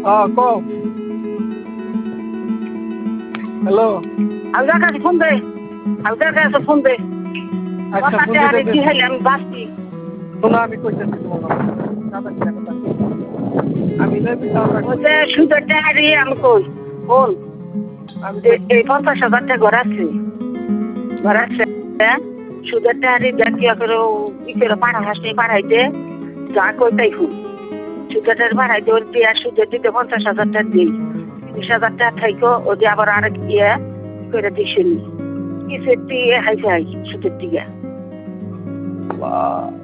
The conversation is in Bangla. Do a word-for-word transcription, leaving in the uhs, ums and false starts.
হ্যাঁ কও। হ্যালো। হালদার কাছে ফোন দে, হালদার কাছে ফোন দে। আচ্ছা ফোন কথাতে আরে দিতেছি। কি হইলে আমি বাঁচছি। শোনো আমি কইতেছি তোমার কথা কথা আমি নেবি তাহলে ওই যে সুদের টাকারই আমি কই বল। আমি এ- এই পঞ্চাশ হাজার টাকা ঘর আছে, ঘর আছে। হ্যাঁ? সুদের টাকারই ব্যাংকে করে ই করে পাড়া হাসতে পাড়াইতে যা কই তাই ফুল। সুদের টাকা পাড়াইতে ওর দিয়ে সুদের দিতে পঞ্চাশ হাজার টাকা দিই, তিরিশ হাজার টাকা থাইকো ও দিয়ে আবার আরেক ইয়ে ই করে দিছেন। কিসের দিয়ে হাইছে হাই সুদের দিকে। বাহ